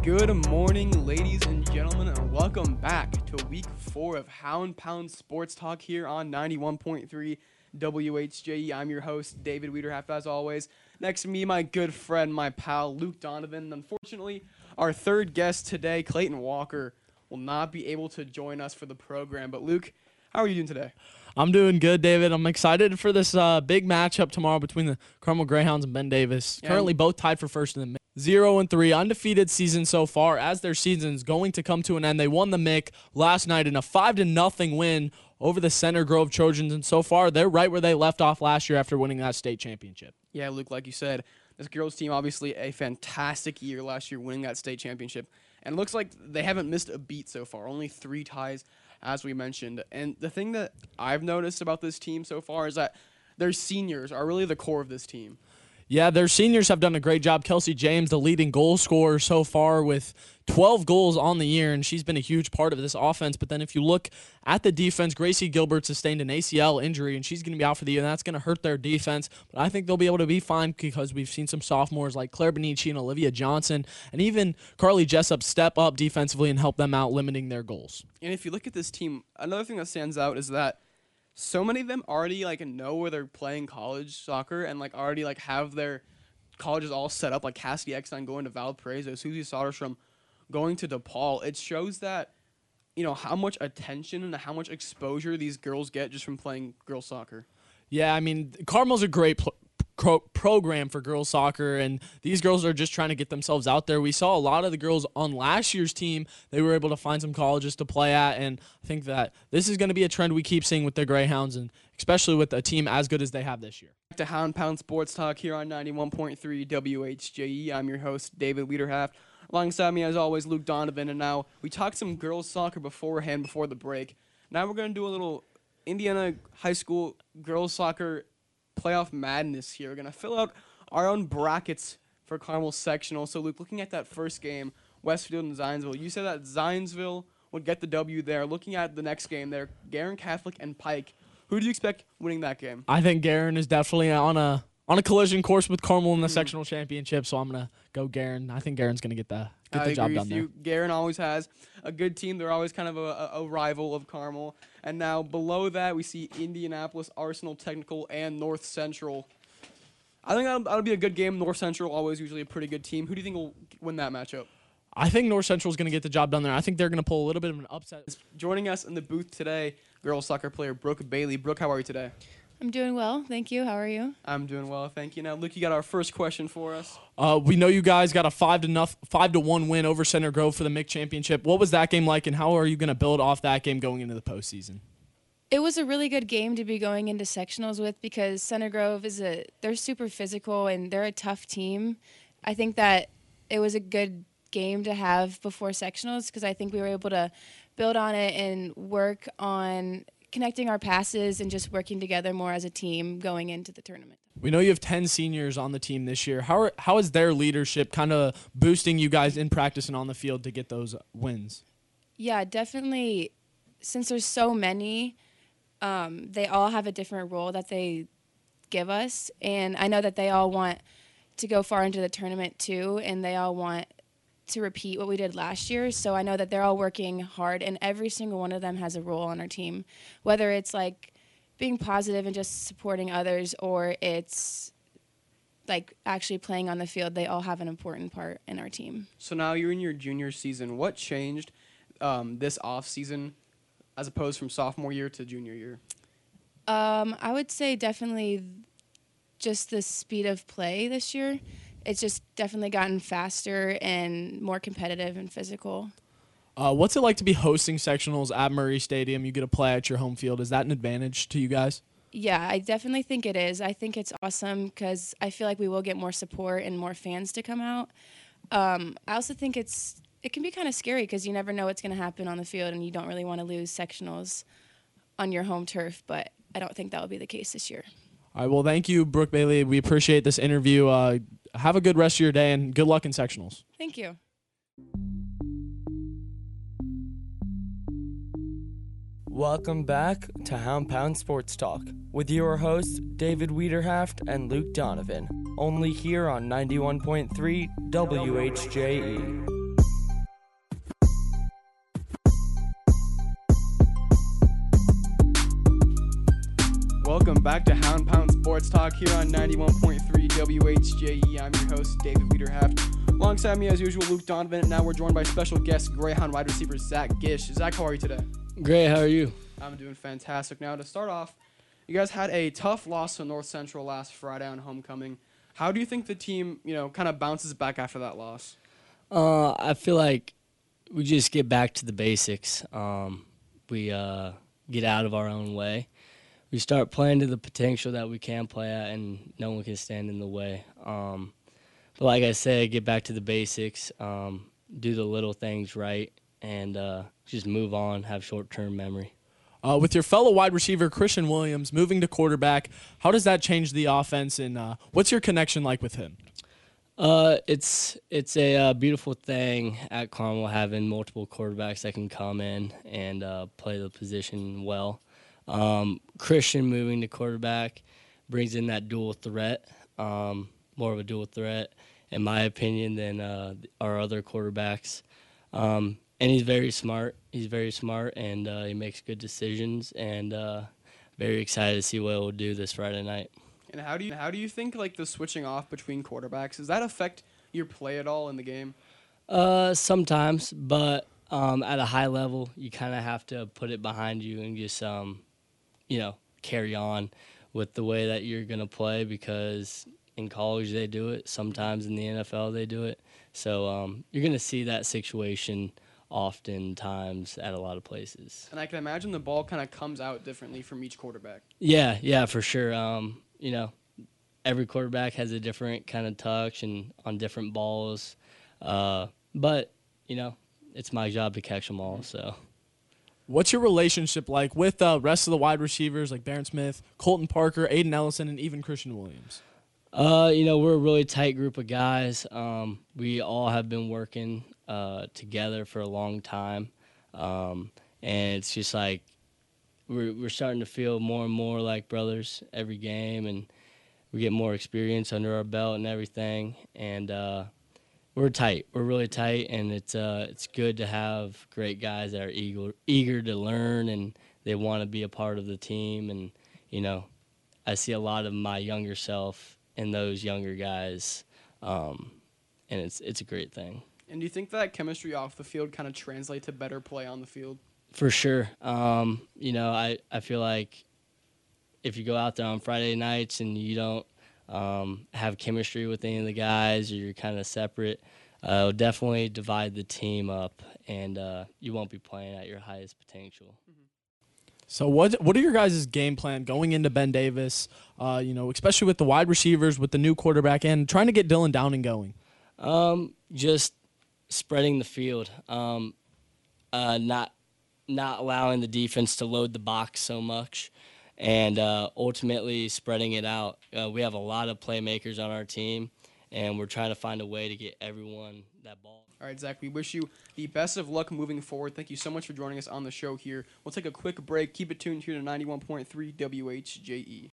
Good morning, ladies and gentlemen, and welcome back to week 4 of Hound Pound Sports Talk here on 91.3 WHJE. I'm your host, David Wiederhaft, as always. Next to me, my good friend, my pal, Luke Donovan. Unfortunately, our third guest today, Clayton Walker, will not be able to join us for the program. But Luke, how are you doing today? I'm doing good, David. I'm excited for this big matchup tomorrow between the Carmel Greyhounds and Ben Davis. Currently both tied for first in the 0-3, undefeated season so far. As their season's going to come to an end, they won the MIC last night in a 5-0 win over the Center Grove Trojans, and so far they're right where they left off last year after winning that state championship. Yeah, Luke, like you said, this girls team obviously a fantastic year last year winning that state championship, and it looks like they haven't missed a beat so far, only 3 ties, as we mentioned. And the thing that I've noticed about this team so far is that their seniors are really the core of this team. Yeah, their seniors have done a great job. Kelsey James, the leading goal scorer so far with 12 goals on the year, and she's been a huge part of this offense. But then if you look at the defense, Gracie Gilbert sustained an ACL injury, and she's going to be out for the year, and that's going to hurt their defense. But I think they'll be able to be fine because we've seen some sophomores like Claire Benici and Olivia Johnson, and even Carly Jessup step up defensively and help them out limiting their goals. And if you look at this team, another thing that stands out is that so many of them already know where they're playing college soccer and already have their colleges all set up, like Cassidy Eckstein going to Valparaiso, Susie Soderstrom going to DePaul. It shows that how much attention and how much exposure these girls get just from playing girls soccer. Yeah, I mean, Carmel's a great program for girls soccer, and these girls are just trying to get themselves out there. We saw a lot of the girls on last year's team. They were able to find some colleges to play at, and I think that this is going to be a trend we keep seeing with the Greyhounds, and especially with a team as good as they have this year. Back to Hound Pound Sports Talk here on 91.3 WHJE. I'm your host, David Wiederhaft. Alongside me, as always, Luke Donovan, and now we talked some girls soccer beforehand, before the break. Now we're going to do a little Indiana high school girls soccer playoff madness here. We're going to fill out our own brackets for Carmel sectional. So, Luke, looking at that first game, Westfield and Zionsville, you said that Zionsville would get the W there. Looking at the next game there, Guerin Catholic and Pike. Who do you expect winning that game? I think Guerin is definitely on a collision course with Carmel in the sectional championship, so I'm going to go Guerin. I think Guerin's going to get the job done there. Guerin always has a good team. They're always kind of a rival of Carmel. And now below that, we see Indianapolis, Arsenal Technical, and North Central. I think that'll be a good game. North Central always usually a pretty good team. Who do you think will win that matchup? I think North Central is going to get the job done there. I think they're going to pull a little bit of an upset. Joining us in the booth today, girls soccer player Brooke Bailey. Brooke, how are you today? I'm doing well, thank you. How are you? I'm doing well, thank you. Now, Luke, you got our first question for us. We know you guys got a 5-1 win over Center Grove for the MIC championship. What was that game like, and how are you going to build off that game going into the postseason? It was a really good game to be going into sectionals with because Center Grove they're super physical and they're a tough team. I think that it was a good game to have before sectionals because I think we were able to build on it and work on connecting our passes and just working together more as a team going into the tournament. We know you have 10 seniors on the team this year. How is their leadership kind of boosting you guys in practice and on the field to get those wins? Yeah, definitely. Since there's so many, they all have a different role that they give us. And I know that they all want to go far into the tournament too, and they all want to repeat what we did last year. So I know that they're all working hard, and every single one of them has a role on our team, whether it's being positive and just supporting others or it's actually playing on the field. They all have an important part in our team. So now you're in your junior season. What changed this off season as opposed from sophomore year to junior year? I would say definitely just the speed of play this year. It's just definitely gotten faster and more competitive and physical. What's it like to be hosting sectionals at Murray Stadium? You get to play at your home field. Is that an advantage to you guys? Yeah, I definitely think it is. I think it's awesome because I feel like we will get more support and more fans to come out. I also think it can be kind of scary because you never know what's going to happen on the field, and you don't really want to lose sectionals on your home turf, but I don't think that will be the case this year. All right, well, thank you, Brooke Bailey. We appreciate this interview. Have a good rest of your day, and good luck in sectionals. Thank you. Welcome back to Hound Pound Sports Talk with your hosts, David Wiederhaft and Luke Donovan, only here on 91.3 WHJE. welcome back to Hound Pound Sports Talk here on 91.3 WHJE. I'm your host, David Wiederhaft. Alongside me, as usual, Luke Donovan. And now we're joined by special guest, Greyhound wide receiver Zach Gish. Zach, how are you today? Great, how are you? I'm doing fantastic. Now, to start off, you guys had a tough loss to North Central last Friday on homecoming. How do you think the team, kind of bounces back after that loss? I feel like we just get back to the basics. We get out of our own way. We start playing to the potential that we can play at, and no one can stand in the way. But like I said, get back to the basics, do the little things right, and just move on, have short-term memory. With your fellow wide receiver, Christian Williams, moving to quarterback, how does that change the offense, and what's your connection like with him? It's a beautiful thing at Carmel having multiple quarterbacks that can come in and play the position well. Christian moving to quarterback brings in that dual threat, more of a dual threat, in my opinion, than our other quarterbacks. And he's very smart. And he makes good decisions. And very excited to see what he'll do this Friday night. And how do you think like the switching off between quarterbacks, does that affect your play at all in the game? Sometimes, but at a high level, you kind of have to put it behind you and just carry on with the way that you're gonna play, because in college they do it. Sometimes in the NFL they do it. So you're gonna see that situation oftentimes at a lot of places. And I can imagine the ball kind of comes out differently from each quarterback. Yeah, for sure. Every quarterback has a different kind of touch and on different balls. But it's my job to catch them all. So, what's your relationship like with the rest of the wide receivers like Barron Smith, Colton Parker, Aiden Ellison, and even Christian Williams? We're a really tight group of guys. We all have been working together for a long time. And it's just like we're starting to feel more and more like brothers every game, and we get more experience under our belt and everything. And we're tight. We're really tight, and it's good to have great guys that are eager to learn, and they want to be a part of the team. And I see a lot of my younger self in those younger guys, and it's a great thing. And do you think that chemistry off the field kind of translates to better play on the field? For sure. I feel like if you go out there on Friday nights and you don't have chemistry with any of the guys, or you're kind of separate, it'll definitely divide the team up, and you won't be playing at your highest potential. So what are your guys' game plan going into Ben Davis, especially with the wide receivers, with the new quarterback, and trying to get Dylan Downing going? Just spreading the field, not allowing the defense to load the box so much, and ultimately spreading it out. We have a lot of playmakers on our team, and we're trying to find a way to get everyone that ball. All right, Zach, we wish you the best of luck moving forward. Thank you so much for joining us on the show here. We'll take a quick break. Keep it tuned here to 91.3 WHJE.